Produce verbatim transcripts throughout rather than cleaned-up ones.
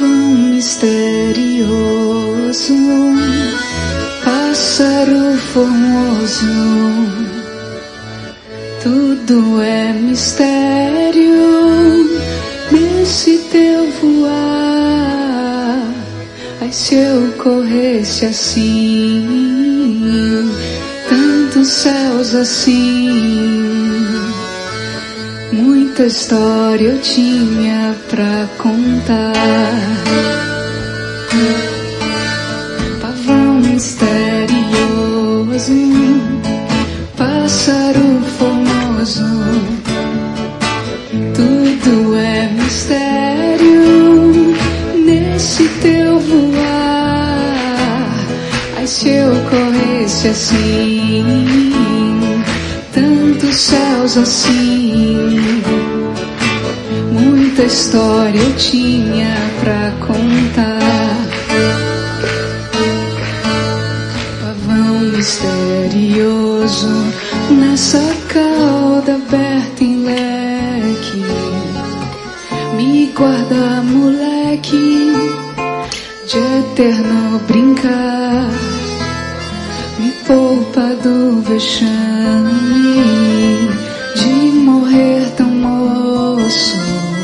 Pavão misterioso, pássaro formoso, tudo é mistério nesse teu voar. Ai, se eu corresse assim, tantos céus assim, muita história eu tinha pra contar. Pavão misterioso, pássaro formoso, tudo é mistério nesse teu voar. Ai, se eu corresse assim, tantos céus assim, muita história eu tinha pra contar. Pavão misterioso, nessa cauda aberta em leque, me guarda, moleque, de eterno brincar, me poupa do vexame de morrer tão moço.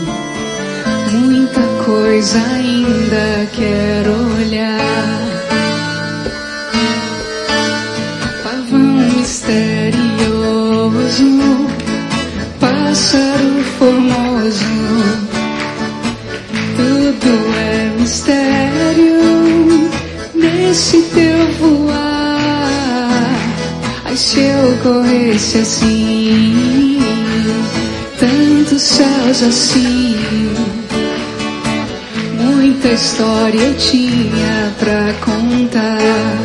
Muita coisa ainda quero olhar. Pavão misterioso, pássaro formoso, tudo é mistério nesse teu voar. Ai, se eu corresse assim, tantos céus assim, muita história eu tinha pra contar.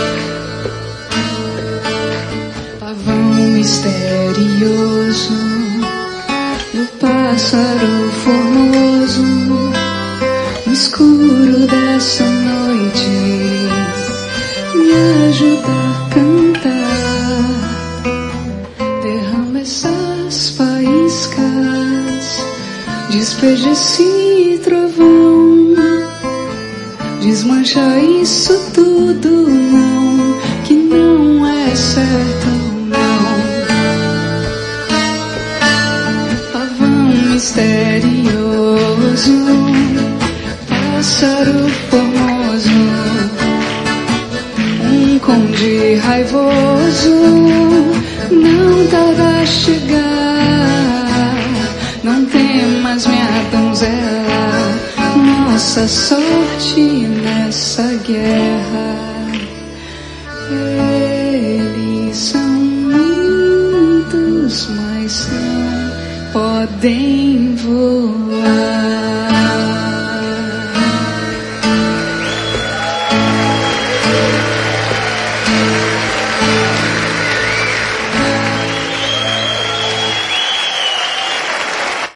Pavão misterioso, meu pássaro formoso, no escuro dessa noite, me ajuda a cantar. Derrama essas faíscas, despeja esse trovão, desmancha isso tudo, não, que não é certo, não. Pavão misterioso, pássaro formoso, um conde raivoso, não tarda a chegar. Não temas, minha donzela, nossa sorte nessa guerra. Eles são muitos, mas não podem